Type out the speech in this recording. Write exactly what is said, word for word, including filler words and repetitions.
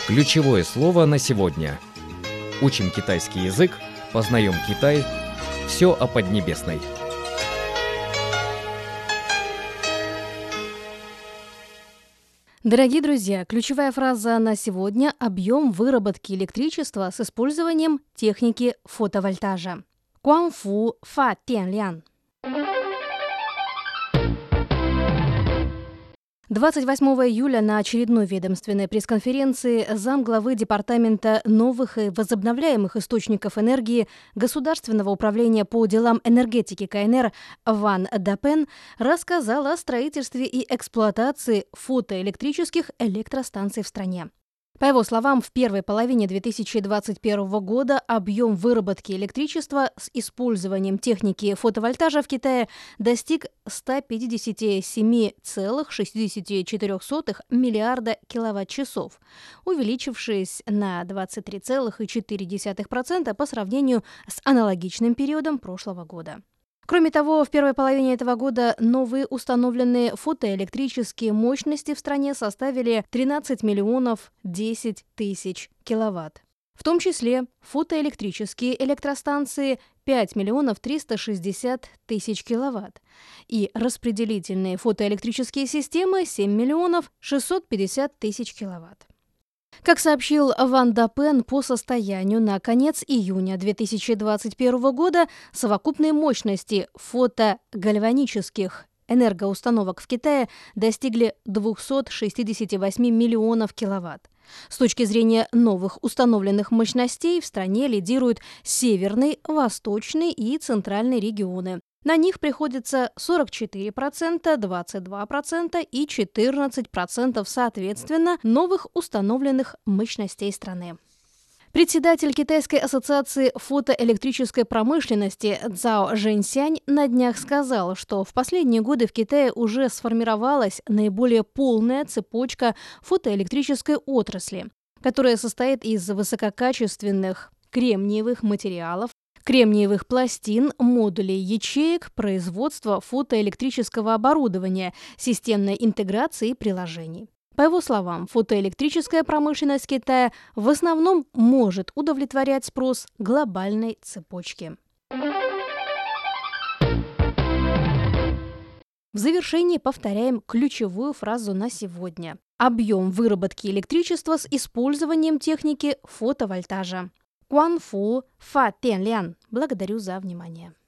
Ключевое слово на сегодня. Учим китайский язык, познаем Китай. Все о Поднебесной. Дорогие друзья, ключевая фраза на сегодня – объем выработки электричества с использованием техники фотовольтажа. Гуанфу фа диан лян. двадцать восьмого июля на очередной ведомственной пресс-конференции замглавы Департамента новых и возобновляемых источников энергии Государственного управления по делам энергетики КНР Ван Дапен рассказал о строительстве и эксплуатации фотоэлектрических электростанций в стране. По его словам, в первой половине две тысячи двадцать первого года объем выработки электричества с использованием техники фотовольтажа в Китае достиг ста пятидесяти семи целых шестидесяти четырёх сотых миллиарда киловатт-часов, увеличившись на двадцать три целых четыре десятых процента по сравнению с аналогичным периодом прошлого года. Кроме того, в первой половине этого года новые установленные фотоэлектрические мощности в стране составили тринадцать миллионов десять тысяч киловатт. В том числе фотоэлектрические электростанции пять миллионов триста шестьдесят тысяч киловатт и распределительные фотоэлектрические системы семь миллионов шестьсот пятьдесят тысяч киловатт. Как сообщил Ван Дапен, по состоянию на конец июня две тысячи двадцать первого года совокупные мощности фотогальванических энергоустановок в Китае достигли двухсот шестидесяти восьми миллионов киловатт. С точки зрения новых установленных мощностей в стране лидируют Северный, Восточный и Центральный регионы. На них приходится сорок четыре процента, двадцать два процента и четырнадцать процентов соответственно новых установленных мощностей страны. Председатель Китайской ассоциации фотоэлектрической промышленности Цао Жэньсянь на днях сказал, что в последние годы в Китае уже сформировалась наиболее полная цепочка фотоэлектрической отрасли, которая состоит из высококачественных кремниевых материалов, кремниевых пластин, модулей ячеек, производства фотоэлектрического оборудования, системной интеграции и приложений. По его словам, фотоэлектрическая промышленность Китая в основном может удовлетворять спрос глобальной цепочки. В завершении повторяем ключевую фразу на сегодня. Объем выработки электричества с использованием техники фотовольтажа. Гуанфу фа диан лян. Благодарю за внимание.